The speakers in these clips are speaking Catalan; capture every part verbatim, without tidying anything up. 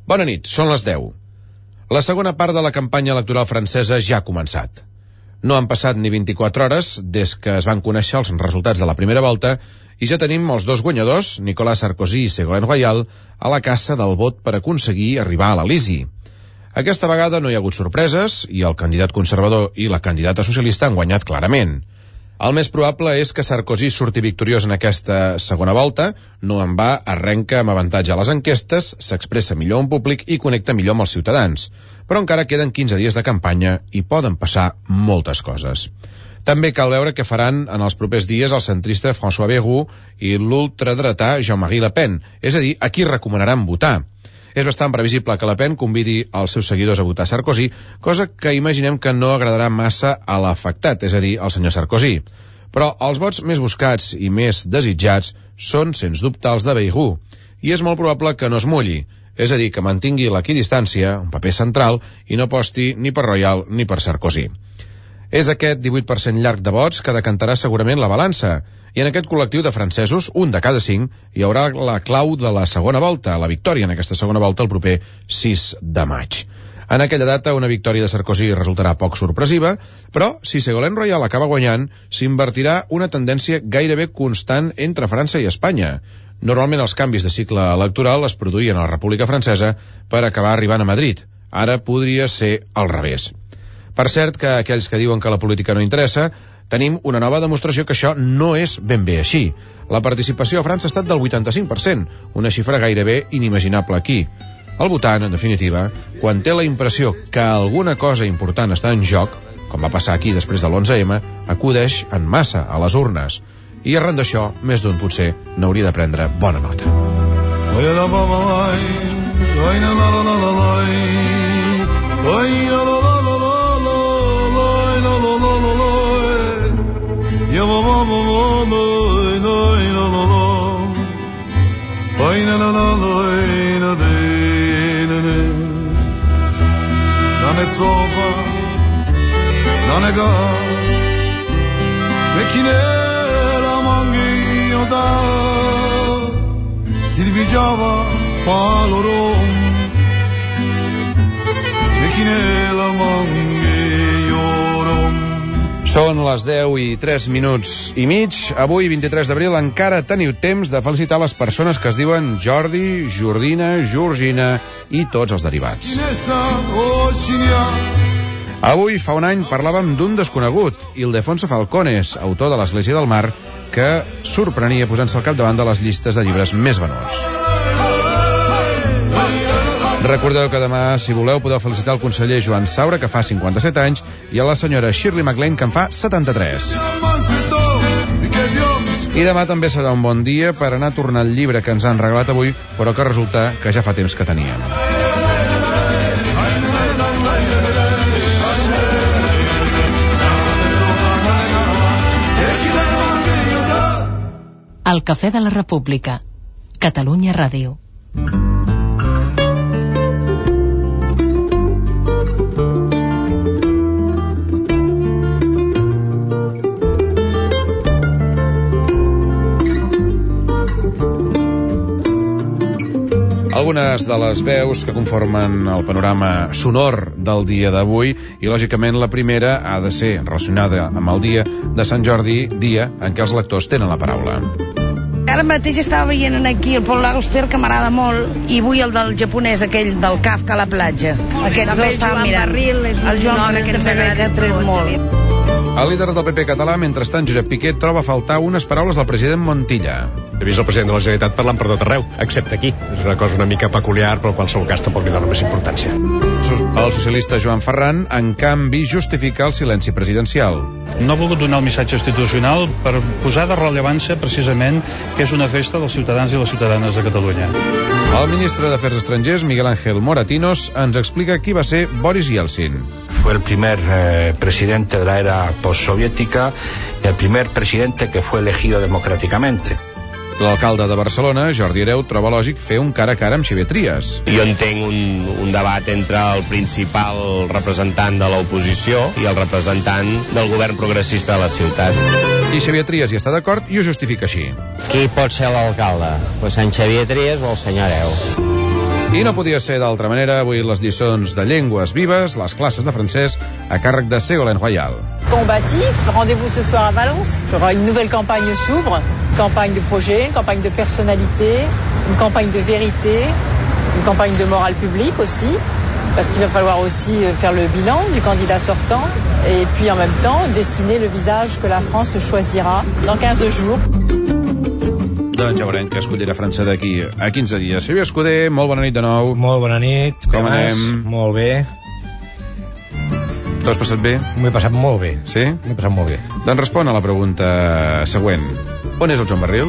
Bona nit, són les deu. La segona part de la campanya electoral francesa ja ha començat. No han passat ni vint-i-quatre hores des que es van conèixer els resultats de la primera volta i ja tenim els dos guanyadors, Nicolas Sarkozy i Ségolène Royal, a la caça del vot per aconseguir arribar a l'Elisi. Aquesta vegada no hi ha hagut sorpreses i el candidat conservador i la candidata socialista han guanyat clarament. El més probable és que Sarkozy surti victoriós en aquesta segona volta, no en va, arrenca amb avantatge a les enquestes, s'expressa millor en públic i connecta millor amb els ciutadans. Però encara queden quinze dies de campanya i poden passar moltes coses. També cal veure què faran en els propers dies el centrista François Bayrou i l'ultradretà Jean-Marie Le Pen, és a dir, a qui recomanaran votar. És bastant previsible que Le Pen convidi els seus seguidors a votar Sarkozy, cosa que imaginem que no agradarà massa a l'afectat, és a dir, al senyor Sarkozy. Però els vots més buscats i més desitjats són, sens dubte, els de Bayrou, i és molt probable que no es mulli, és a dir, que mantingui l'equidistància, un paper central, i no aposti ni per Royal ni per Sarkozy. És aquest divuit per cent llarg de vots que decantarà segurament la balança, i en aquest col·lectiu de francesos, un de cada cinc, hi haurà la clau de la segona volta, la victòria en aquesta segona volta el proper sis de maig. En aquella data, una victòria de Sarkozy resultarà poc sorpresiva, però si Ségolène Royal acaba guanyant, s'invertirà una tendència gairebé constant entre França i Espanya. Normalment els canvis de cicle electoral es produïen a la República Francesa per acabar arribant a Madrid. Ara podria ser al revés. Per cert que aquells que diuen que la política no interessa, tenim una nova demostració que això no és ben bé així. La participació a França ha estat del vuitanta-cinc per cent, una xifra gairebé inimaginable aquí. El votant, en definitiva, quan té la impressió que alguna cosa important està en joc, com va passar aquí després de l'onze eme, acudeix en massa a les urnes. I arran d'això, més d'un potser n'hauria de prendre bona nota. Sofa, non è ga, mekine la mangi da, Silvi Java, palorom, mekine la mangi yorom. Són les deu i tres minuts i mig. Avui, vint-i-tres d'abril, encara teniu temps de felicitar les persones que es diuen Jordi, Jordina, Georgina i tots els derivats. Avui, fa un any, parlàvem d'un desconegut, Ildefonso Falcones, autor de l'Església del Mar, que sorprenia posant-se al capdavant de les llistes de llibres més venuts. Recordeu que demà, si voleu, podeu felicitar el conseller Joan Saura, que fa cinquanta-set anys, i a la senyora Shirley MacLaine, que en fa setanta-tres. I demà també serà un bon dia per anar a tornar el llibre que ens han regalat avui, però que resulta que ja fa temps que teníem. El Cafè de la República. Catalunya Ràdio. Algunes de les veus que conformen el panorama sonor del dia d'avui, i lògicament la primera ha de ser relacionada amb el dia de Sant Jordi, dia en què els lectors tenen la paraula. Ara mateix estava veient aquí el Paul Auster, que m'agrada molt, i vull el del japonès aquell del Kafka a la platja. Aquests dos estava mirant. El Joan que ens ha tret molt. El líder del P P català, mentrestant, Josep Piqué, troba a faltar unes paraules del president Montilla. He vist el president de la Generalitat parlant per tot arreu, excepte aquí. És una cosa una mica peculiar, però en qualsevol cas tampoc li dona més importància. El socialista Joan Ferran, en canvi, justifica el silenci presidencial. No ha volgut donar el missatge institucional per posar de rellevància precisament que és una festa dels ciutadans i les ciutadanes de Catalunya. El ministre d'Afers Estrangers, Miguel Ángel Moratinos, ens explica qui va ser Boris Yeltsin. Fue el primer eh, presidente de la era postsoviética y el primer presidente que fue elegido democráticamente. L'alcalde de Barcelona, Jordi Hereu, troba lògic fer un cara a cara amb Xavier Trias. Jo entenc un, un debat entre el principal representant de l'oposició i el representant del govern progressista de la ciutat. I Xavier Trias hi està d'acord i ho justifica així. Qui pot ser l'alcalde? Pues en Xavier Trias o el senyor Hereu. I no podia ser d'altra manera, avui les lliçons de llengües vives, les classes de francès, a càrrec de Ségolène Royal. Combatif, rendez-vous ce soir à Valence. Il y aura une nouvelle campagne s'ouvre, une campagne de projet, une campagne de personnalité, une campagne de vérité, une campagne de morale publique aussi, parce qu'il va falloir aussi faire le bilan du candidat sortant et puis en même temps dessiner le visage que la France choisira dans quinze jours. Doncs ja veurem que escollirà França d'aquí a quinze dies. Xavier Escudé, molt bona nit de nou. Molt bona nit. Com anem? Molt bé. T'ho has passat bé? M'ho he passat molt bé. Sí? M'ho he passat molt bé. Doncs respon a la pregunta següent. On és el Joan Barril?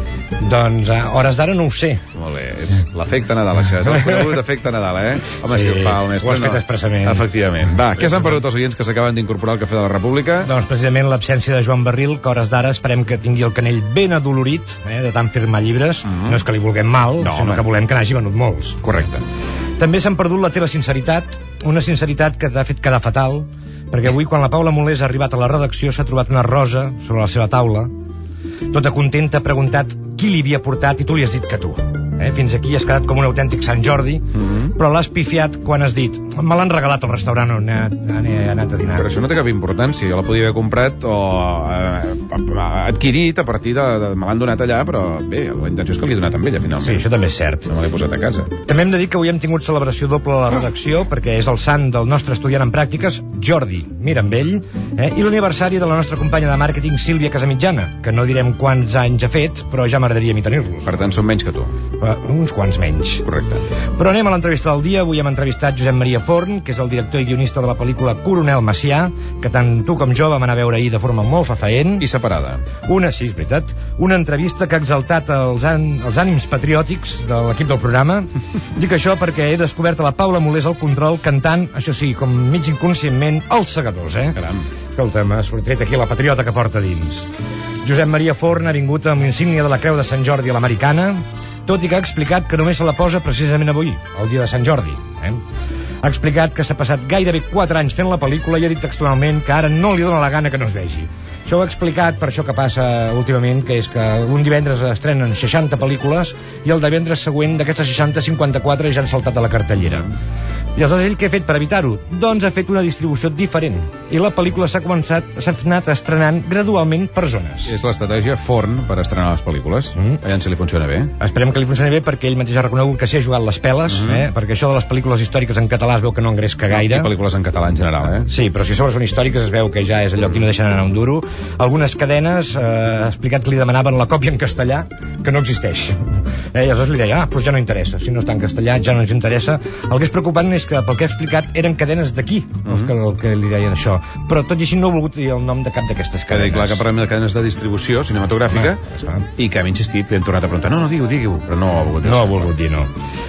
Doncs a hores d'ara no ho sé. Molt bé, és l'efecte Nadal, això. És el conegut efecte Nadal, eh? Home, sí, si ho fa el mestre, ho has fet no. expressament. Efectivament. Va, què s'han perdut els oients que s'acaben d'incorporar al Cafè de la República? Doncs precisament l'absència de Joan Barril, que a hores d'ara esperem que tingui el canell ben adolorit, eh, de tant firmar llibres. Mm-hmm. No és que li vulguem mal, no, sinó home. que volem que n'hagi venut molts. Correcte. També s'han perdut la teva sinceritat, una sinceritat que t'ha fet quedar fatal, perquè avui, quan la Paula Molés ha arribat a la redacció, s'ha trobat una rosa sobre la seva taula. Tota contenta ha preguntat qui li havia portat i tu li has dit que tu. Eh? Fins aquí has quedat com un autèntic Sant Jordi, mm-hmm. però l'has pifiat quan has dit me l'han regalat al restaurant on he anat, he anat a dinar. Però això no té cap importància, jo la podia haver comprat o eh, adquirit a partir de, de... me l'han donat allà, però bé, la intenció és que l'he donat amb ella, finalment. Sí, això també és cert. No me l'he posat a casa. També hem de dir que avui hem tingut celebració doble a la redacció, perquè és el sant del nostre estudiant en pràctiques, Jordi Mirambell, eh? i l'aniversari de la nostra companya de màrqueting, Sílvia Casamitjana, que no direm quants anys ha fet, però ja m'agradaria a mi tenir-los. Per tant, són menys que tu. Uh, uns quants menys. Correcte. Però anem a l'entrevista del dia. Avui hem entrevistat Josep Maria Forn, que és el director i guionista de la pel·lícula Coronel Macià, que tant tu com jo vam anar a veure ahir de forma molt fafaent. I separada. Una, sí, és veritat. Una entrevista que ha exaltat els, an, els ànims patriòtics de l'equip del programa. Dic això perquè he descobert a la Paula Molés al control cantant, això sí, com mig inconscientment, els segadors, eh? Caram. Escolta, m'ha sortit aquí la patriota que porta dins. Josep Maria Forn ha vingut amb l'insígnia de la Creu de Sant Jordi a l'americana, tot i que ha explicat que només se la posa precisament avui, el dia de Sant Jordi. Eh? Ha explicat que s'ha passat gairebé quatre anys fent la pel·lícula i ha dit textualment que ara no li dóna la gana que no es vegi. Això ho ha explicat per això que passa últimament, que és que un divendres estrenen seixanta pel·lícules i el divendres següent d'aquestes seixanta, cinquanta-quatre ja han saltat a la cartellera. I aleshores ell què ha fet per evitar-ho? Doncs ha fet una distribució diferent. I la pel·lícula s'ha començat, s'ha anat estrenant gradualment per zones. És l'estratègia Forn per estrenar les pel·lícules. Mm. Aviam si li funciona bé. Esperem que li funcioni bé perquè ell mateix ha reconegut que s'hi ha jugat les peles, mm. eh? perquè això de les pel·lícules històriques en català es veu que no engresca gaire. I pel·lícules en català en general, eh? Sí, però si sobre són històriques es veu que ja és allò que no deixen anar un duro. Algunes cadenes eh, ha explicat que li demanaven la còpia en castellà, que no existeix. Eh? I aleshores li deia, ah, doncs ja no interessa. Si no està en castellà ja no ens interessa. El que és preocupant és que pel que ha explicat eren cadenes d'aquí, mm-hmm. els, que, el que li deien això. Però tot i així no ha volgut dir el nom de cap d'aquestes cadenes. Que clar que parlem de cadenes de distribució cinematogràfica ah, i que hem insistit, li hem tornat a preguntar, no, no, digue-ho, digue-ho, però no ha volgut dir. No ha volgut dir, no.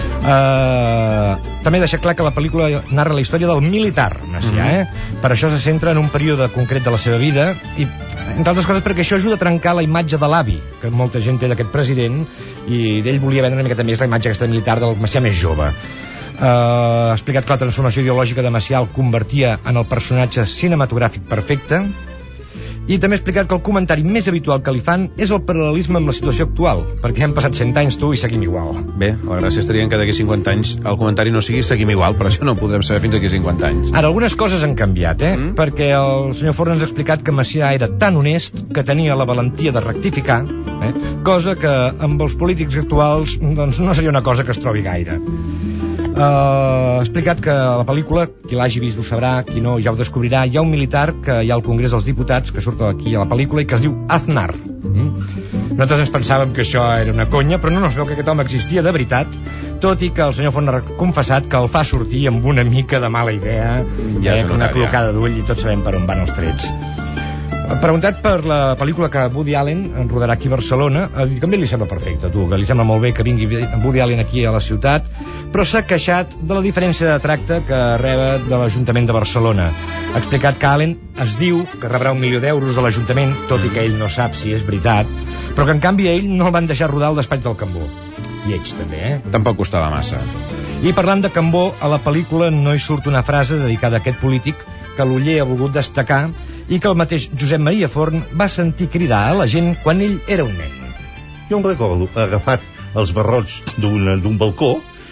Uh, també deixa clar que la pel·lícula narra la història del militar Macià, mm-hmm. eh? Per això se centra en un període concret de la seva vida i, entre altres coses, perquè això ajuda a trencar la imatge de l'avi, que molta gent té d'aquest president, i d'ell volia vendre una miqueta més la imatge aquesta militar del Macià més jove. Uh, ha explicat que la transformació ideològica de Macià el convertia en el personatge cinematogràfic perfecte, i també ha explicat que el comentari més habitual que li fan és el paral·lelisme amb la situació actual, perquè han passat cent anys tu i seguim igual. Bé, la gràcia estaria que d'aquí cinquanta anys el comentari no sigui seguim igual, però això no ho podrem saber fins d'aquí cinquanta anys. Ara, algunes coses han canviat, eh? Mm. Perquè el senyor Forn ens ha explicat que Macià era tan honest que tenia la valentia de rectificar, eh? Cosa que amb els polítics actuals doncs, no seria una cosa que es trobi gaire. Uh, ha explicat que a la pel·lícula, qui l'hagi vist ho sabrà, qui no ja ho descobrirà, hi ha un militar que hi ha al Congrés dels Diputats que surt aquí a la pel·lícula i que es diu Aznar. mm? Nosaltres ens pensàvem que això era una conya, però no, no es veu que aquest home existia de veritat, tot i que el senyor Forn ha confessat que el fa sortir amb una mica de mala idea, ja eh, una col·locada d'ull, i tots sabem per on van els trets. Preguntat per la pel·lícula que Woody Allen rodarà aquí a Barcelona, també li sembla perfecte, tu, que li sembla molt bé que vingui Woody Allen aquí a la ciutat, però s'ha queixat de la diferència de tracte que reba de l'Ajuntament de Barcelona. Ha explicat que Allen es diu que rebrà un milió d'euros a l'Ajuntament, tot i que ell no sap si és veritat, però que en canvi a ell no el van deixar rodar al despatx del Cambó. I ells també, eh? Tampoc costava massa. I parlant de Cambó, a la pel·lícula no hi surt una frase dedicada a aquest polític que l'Oller ha volgut destacar i que el mateix Josep Maria Forn va sentir cridar a la gent quan ell era un nen. Jo em recordo agafat els barrots d'un balcó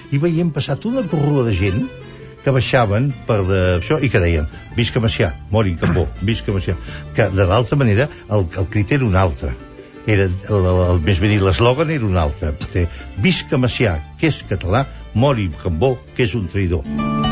i veiem passar tota una corrua de gent que baixaven per de, això i que deien visca Macià, mori Cambó, visca Macià, que de l'altra manera el, el crit era un altre, era el, el, el, més ben dit, l'eslògan era un altre, visca Macià, que és català, mori Cambó, que és un traïdor.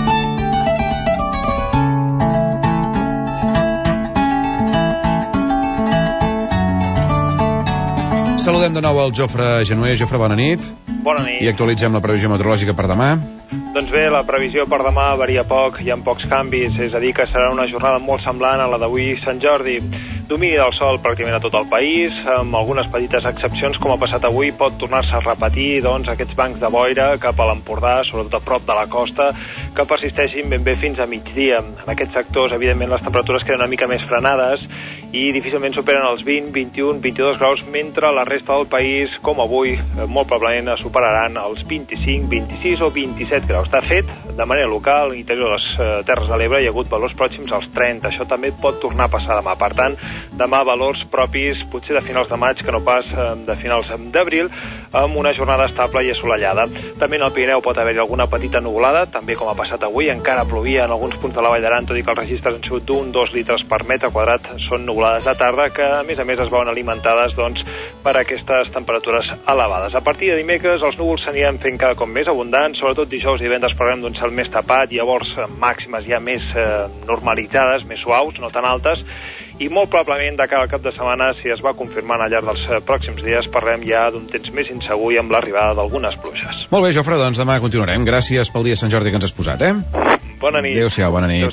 Saludem de nou al Jofre Genuer. Jofre, bona nit. Bona nit. I actualitzem la previsió meteorològica per demà. Doncs bé, la previsió per demà varia poc, hi ha pocs canvis, és a dir, que serà una jornada molt semblant a la d'avui Sant Jordi. Domini del sol pràcticament a tot el país, amb algunes petites excepcions, com ha passat avui, pot tornar-se a repetir, doncs, aquests bancs de boira cap a l'Empordà, sobretot a prop de la costa, que persisteixin ben bé fins a migdia. En aquests sectors, evidentment, les temperatures queden una mica més frenades i difícilment superen els vint, vint-i-un, vint-i-dos graus, mentre la resta del país, com avui, molt probablement superaran els vint-i-cinc, vint-i-sis o vint-i-set graus. De fet, de manera local, a l'interior de les eh, Terres de l'Ebre hi ha hagut valors pròxims als trenta. Això també pot tornar a passar demà. Per tant, demà valors propis, potser de finals de maig, que no pas eh, de finals d'abril, amb una jornada estable i assolellada. També en el Pirineu pot haver-hi alguna petita nuvolada, també com ha passat avui, encara plovia en alguns punts de la Vall d'Aran, tot i que els registres han sigut d'un, dos litres per metre quadrat, són nuvolades de tarda, que a més a més es veuen alimentades doncs, per aquestes temperatures elevades. A partir de dimecres els núvols s'aniran fent cada cop més abundants, sobretot dijous i divendres parlem d'un cel més tapat, llavors màximes ja més eh, normalitzades, més suaus, no tan altes, i molt probablement de cara al cap de setmana, si es va confirmant al llarg dels eh, pròxims dies, parlem ja d'un temps més insegur i amb l'arribada d'algunes pluges. Molt bé, Jofre, doncs demà continuarem. Gràcies pel dia de Sant Jordi que ens has posat, eh? Bona nit. Adéu-siau, bona nit.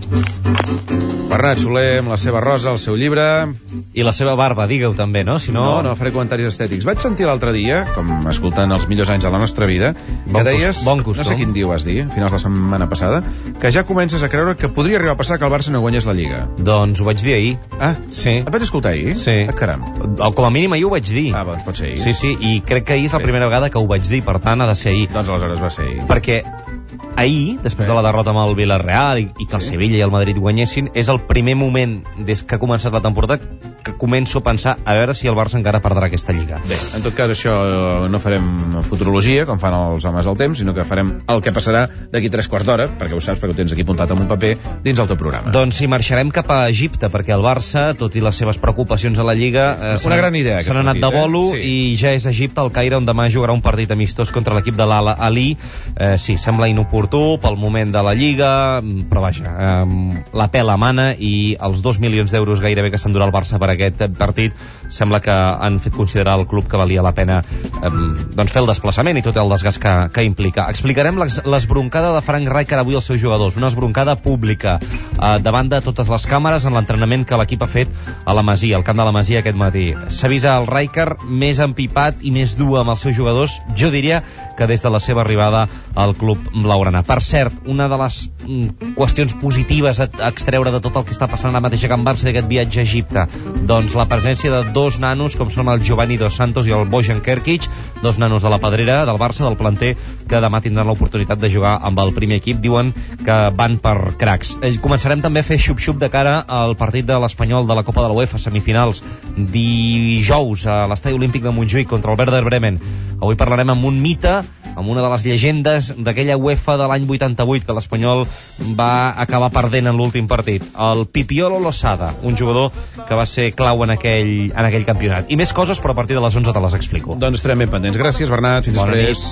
Adéu-siau. Bernat Soler, amb la seva rosa, el seu llibre... I la seva barba, digue-ho també, no? Si no... no, no faré comentaris estètics. Vaig sentir l'altre dia, com escoltant els millors anys de la nostra vida, bon que deies, bon costum. no sé quin dia ho vas dir, a finals de la setmana passada, que ja comences a creure que podria arribar a passar que el Barça no guanyés la Lliga. Doncs ho vaig dir ahir. Ah, sí. Et vaig escoltar ahir? Sí. Ah, caram. O com a mínim ahir ho vaig dir. Ah, doncs pot ser ahir. Sí, sí, i crec que ahir és la primera vegada que ho vaig dir, per tant ha de ser ahir. Doncs aleshores va ser ahir. Perquè ahir, després de la derrota amb el Villarreal i, i que el Sí. Sevilla i el Madrid guanyessin, és el primer moment des que ha començat la temporada que començo a pensar a veure si el Barça encara perdrà aquesta Lliga. Bé, en tot cas això no farem futurologia, com fan els homes del temps, sinó que farem el que passarà d'aquí tres quarts d'hora, perquè ho saps, perquè ho tens aquí apuntat en un paper, dins el teu programa. Doncs si marxarem cap a Egipte, perquè el Barça, tot i les seves preocupacions a la Lliga, eh, Una gran idea, s'han aquest anat de partit, bolo, eh? Sí. i ja és Egipte, el Caire, on demà jugarà un partit amistós contra l'equip de l'Al Ali. Eh, sí, sembla inoportú pel moment de la Lliga, però vaja, eh, la pela mana, i els dos milions d'euros gairebé que s'endurà el Barça per aquest partit sembla que han fet considerar al club que valia la pena eh, doncs fer el desplaçament i tot el desgast que, que implica. Explicarem l'esbroncada de Frank Rijkaard avui als seus jugadors, una esbroncada pública eh, davant de totes les càmeres en l'entrenament que l'equip ha fet a la Masia, al camp de la Masia aquest matí. S'ha vist el Rijkaard més empipat i més dur amb els seus jugadors, jo diria que des de la seva arribada al club blaugrana. Per cert, una de les mm, qüestions positives a, a extreure de tot el que està passant ara mateix a Can Barça d'aquest viatge a Egipte, doncs la presència de dos nanos com són el Giovanni Dos Santos i el Bojan Kerkic, dos nanos de la Pedrera, del Barça, del planter, que demà tindran l'oportunitat de jugar amb el primer equip. Diuen que van per cracs. Eh, començarem també a fer xup-xup de cara al partit de l'Espanyol de la Copa de la UEFA, semifinals, dijous a l'Estadi Olímpic de Montjuïc contra el Werder Bremen. Avui parlarem amb un mite, amb una de les llegendes d'aquella UEFA de l'any vuitanta-vuit, que l'Espanyol va acabar perdent en l'últim partit, el Pipiolo Losada, un jugador que va ser clau en aquell, en aquell campionat. I més coses, però a partir de les onze te les explico. Doncs estarem ben pendents. Gràcies, Bernat. Fins Bona després. Nit.